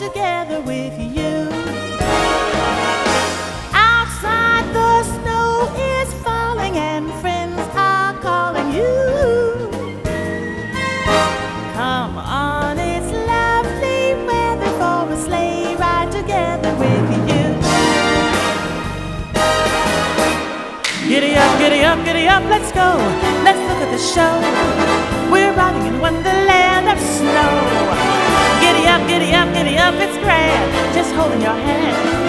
together with you. Outside the snow is falling and friends are calling you. Come on, it's lovely weather for a sleigh ride together with you. Giddy up, giddy up, giddy up, let's go. Let's look at the show. We're riding in wonderland of snow. Giddy up, giddy up, giddy up, it's grand. Just holding your hand.